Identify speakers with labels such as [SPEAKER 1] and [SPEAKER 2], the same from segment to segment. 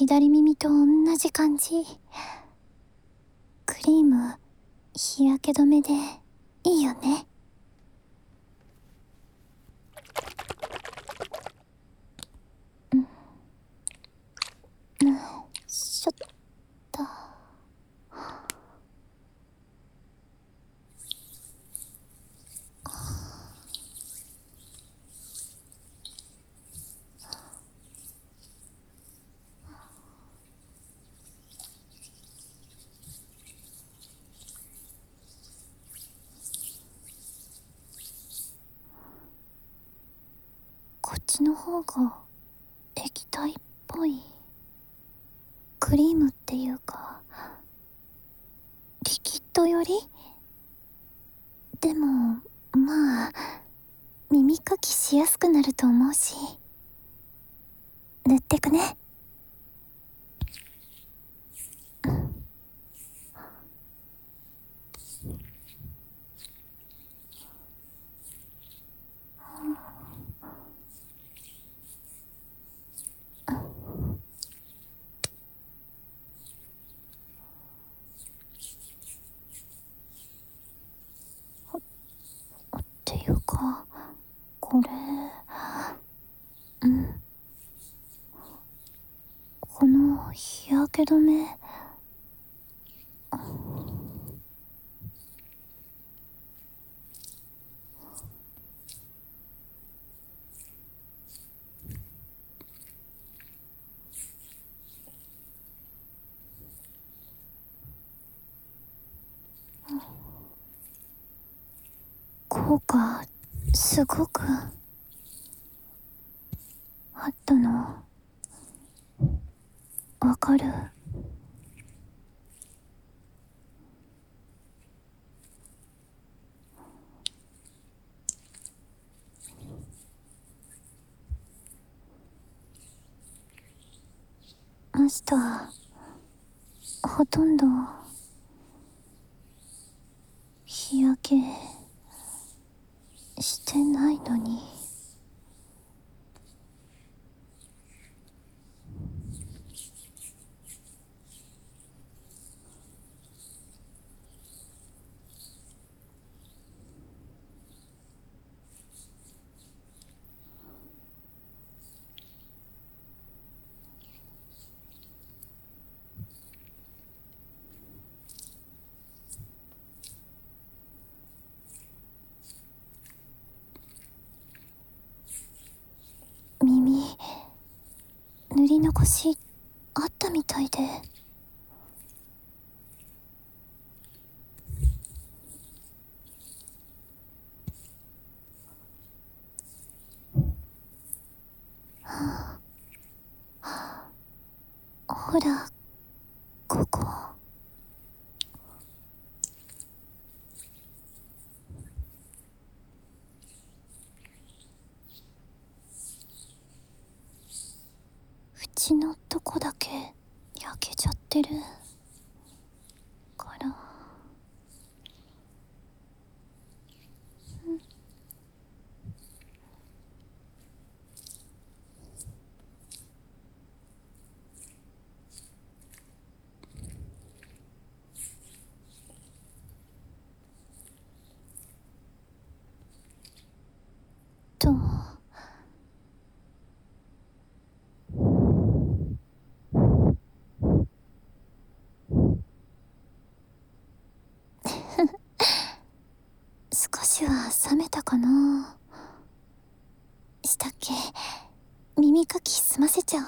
[SPEAKER 1] 左耳と同じ感じ。クリーム、日焼け止めでいいよね。しょった。こっちの方が液体っぽい。クリームっていうかリキッドより。でもまあ耳かきしやすくなると思うし、塗ってくね。っていうかこれ、この日焼け止め、効果すごくあったのわかる？明日ほとんど日焼けしてないのに。耳塗り残しあったみたいで。ほらここ。縁のとこだけ焼けちゃってるから。と少しは冷めたかな。したっけ？耳かき済ませちゃおう。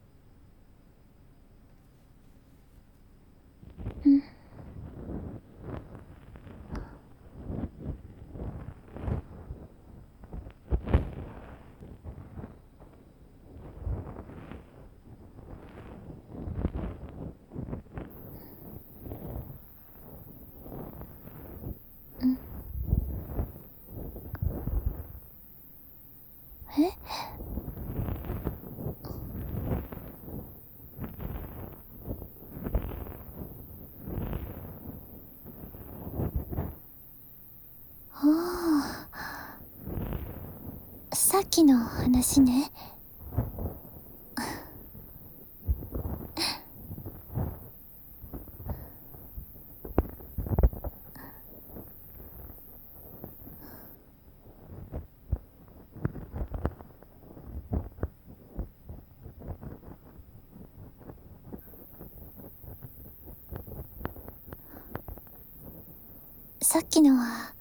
[SPEAKER 1] え？ああ、さっきの話ね。 さっきのは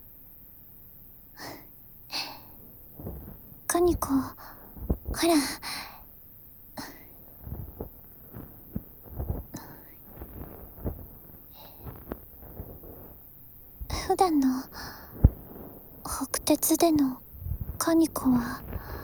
[SPEAKER 1] カニコ、ほら、普段の北鉄でのカニコは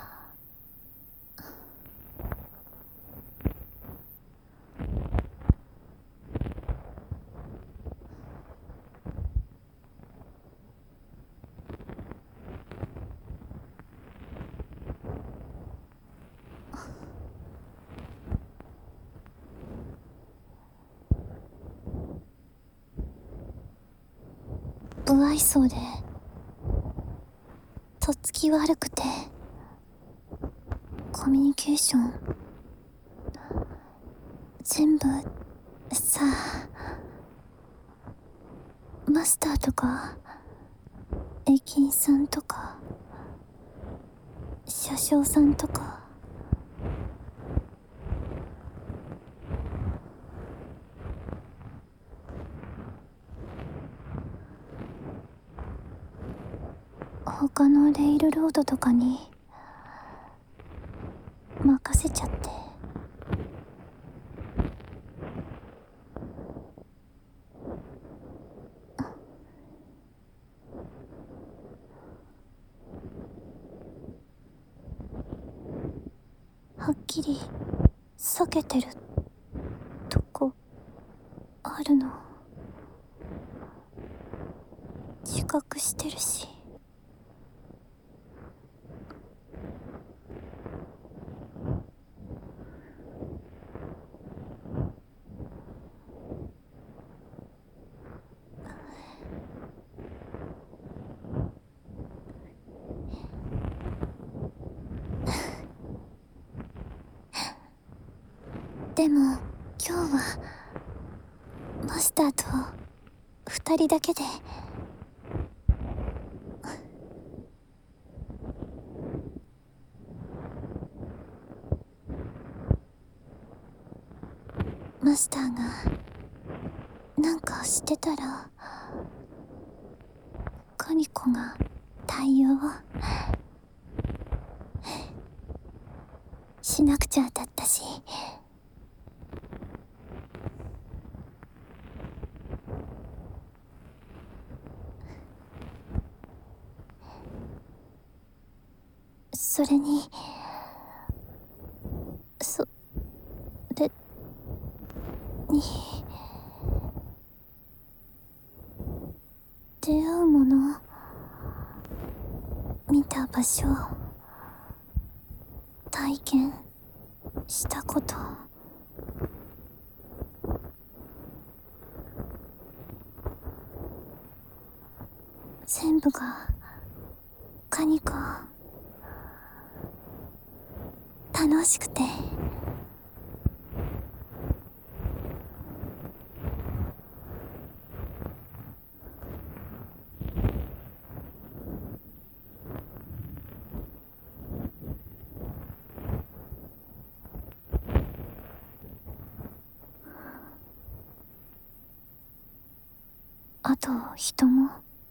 [SPEAKER 1] 不愛想でとっつき悪くてコミュニケーション全部さ、マスターとか駅員さんとか車掌さんとか他のレイルロードとかに任せちゃって。はっきり避けてるとこあるの自覚してるし。でも今日はマスターと二人だけで。マスターがなんかしてたらカニコが対応しなくちゃだったし。それにそれに出会うもの見た場所体験したこと全部がカニコ楽しくて。あと人も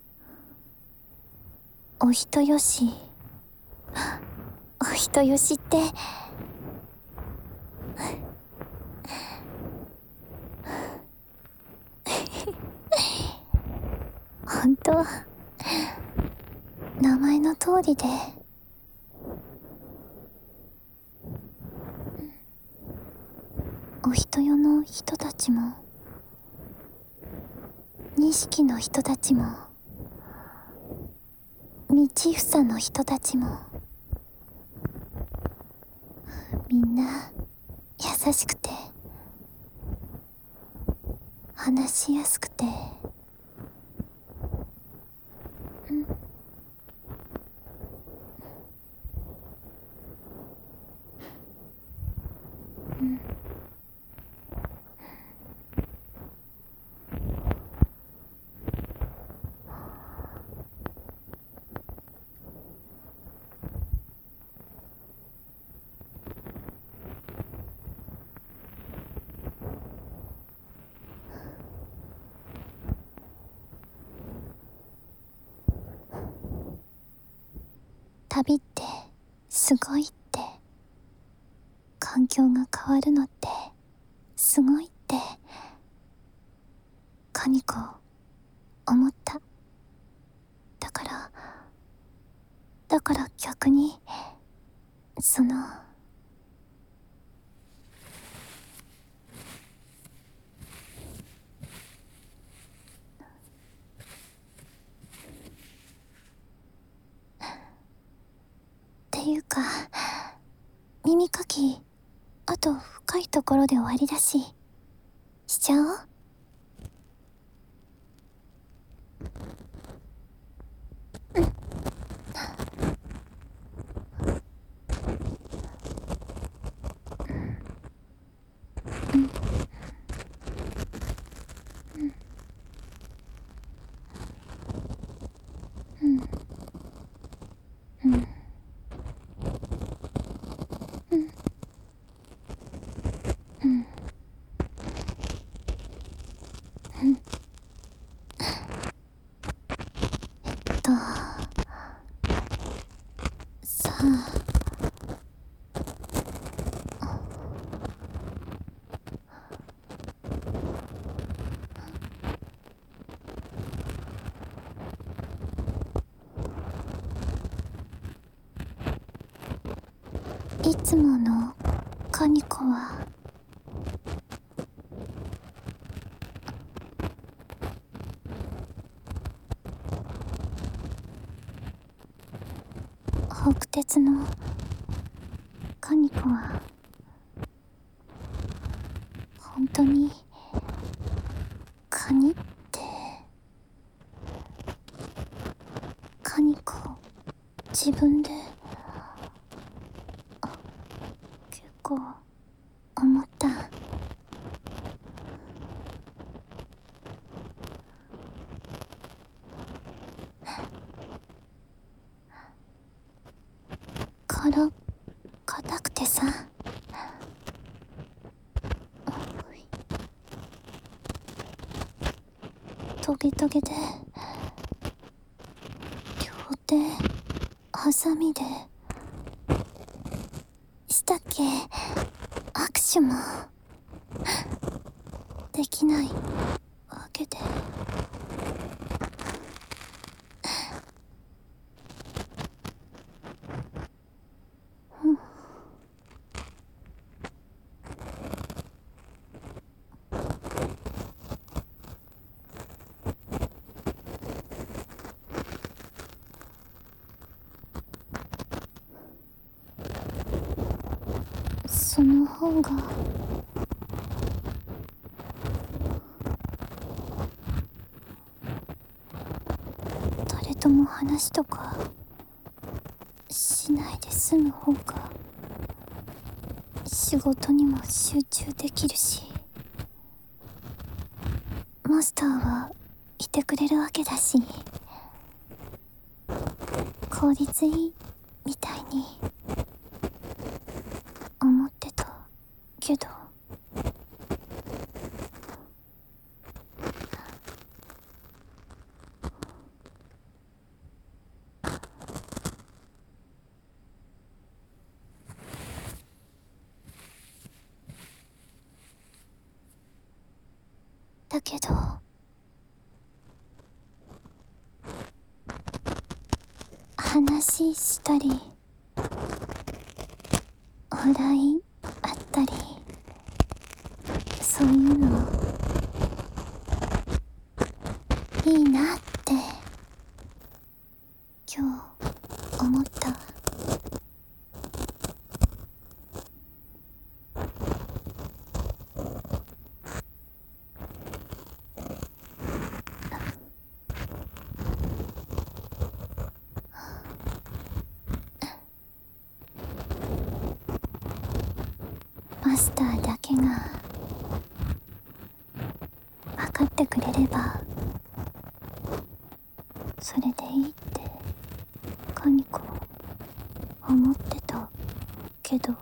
[SPEAKER 1] お人よし。お人よしって本当名前の通りでお人よの人たちも錦の人たちも道房の人たちもみんな優しくて話しやすくて、 旅ってすごいって、環境が変わるのってすごいってカニコ思った。だから逆にっていうか、耳かきあと深いところで終わりだし、しちゃおう。とさあ、いつものカニコは北鉄のカニコは本当にカニってカニコ自分で結構思った。殻硬くてさ、トゲトゲで両手ハサミでしたっけ、握手もできないわけで、その方が誰とも話とかしないで済む方が仕事にも集中できるし、マスターはいてくれるわけだし、効率いいみたいに思ってたけど、だけど話したり笑いあったり、そういうのいいなって今日思った。マスターだけが分かってくれればそれでいいってカニコ思ってたけど、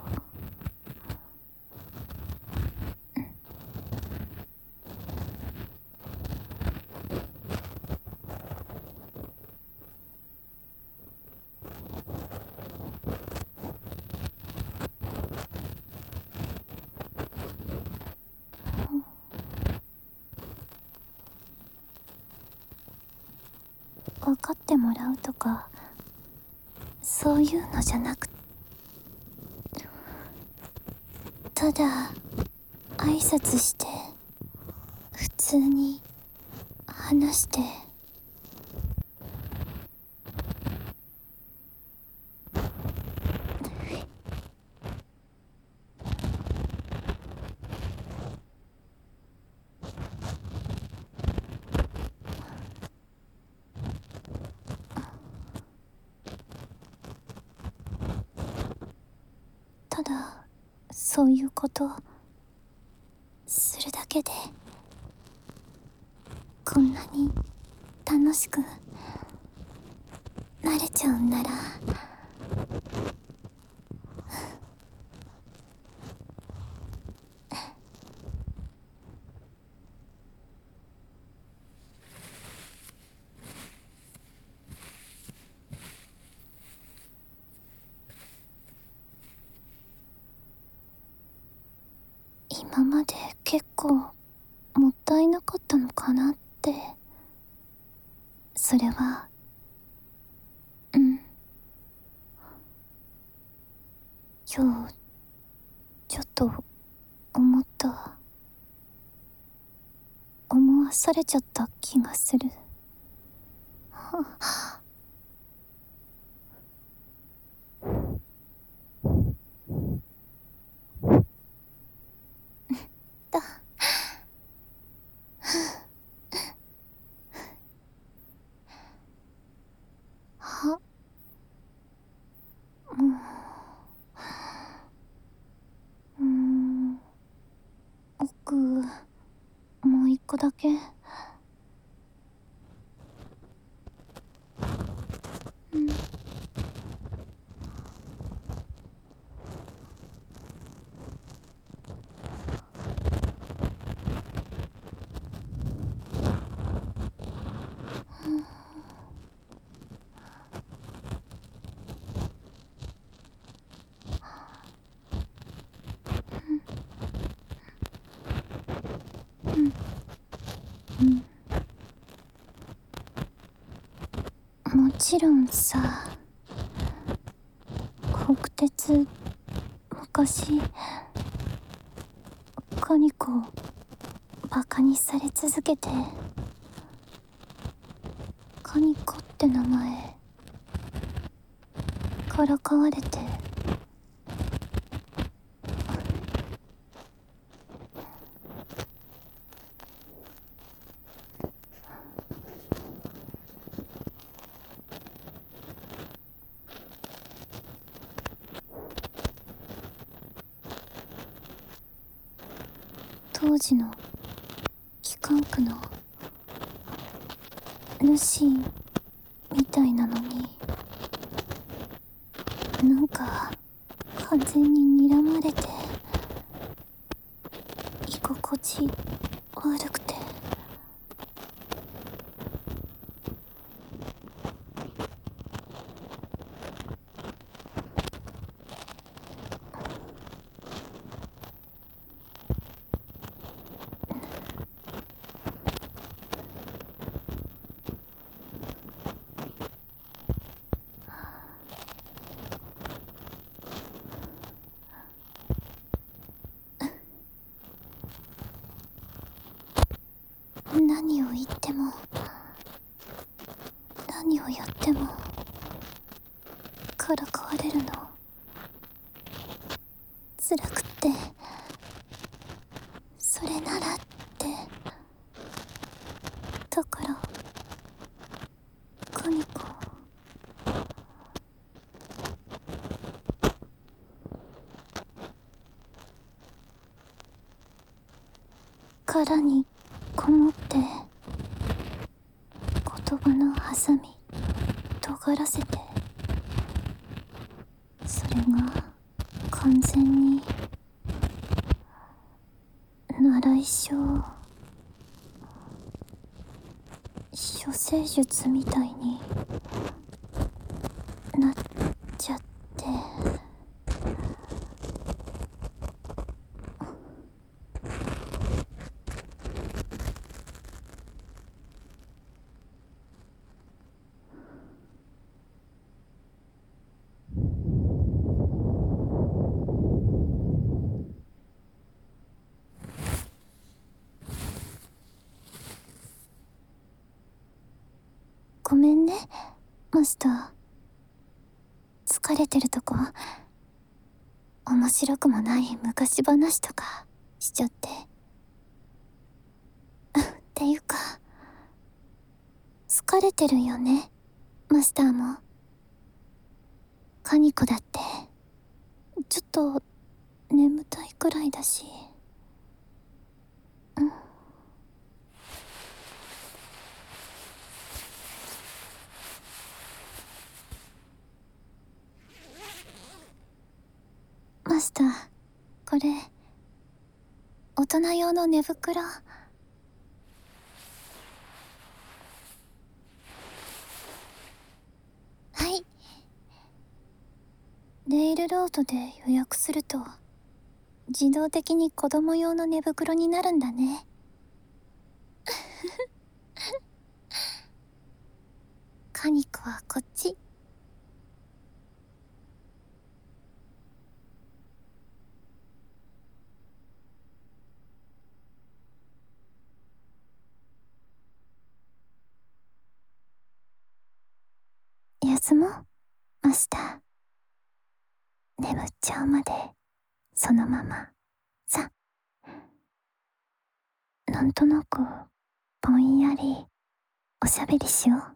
[SPEAKER 1] 分かってもらうとかそういうのじゃなく、ただ挨拶して普通に話して、ただそういうことするだけでこんなに楽しくなれちゃうんなら、今まで結構もったいなかったのかなって。それは今日ちょっと思った、思わされちゃった気がする。だは奥もう一個だけ。もちろんさ、国鉄昔カニコバカにされ続けて、カニコって名前からかわれて、当時の機関区の主みたいなのに、なんか完全に睨まれて居心地悪くて。何を言っても何をやってもからかわれるの辛くって、それならって。だからカニコ殻にこもって言葉のハサミ尖らせて、それが完全に習い性処世術みたいになっちゃって。 ごめんね、マスター。疲れてるとこ、面白くもない昔話とかしちゃって。っていうか、疲れてるよね、マスターも。カニコだって、ちょっと眠たいくらいだし。うん。マスター、これ、大人用の寝袋。はい。ネイルロードで予約すると、自動的に子供用の寝袋になるんだね。カニコはこっち。休もう、マスター。眠っちゃうまで、そのまま、さ。なんとなく、ぼんやり、おしゃべりしよう。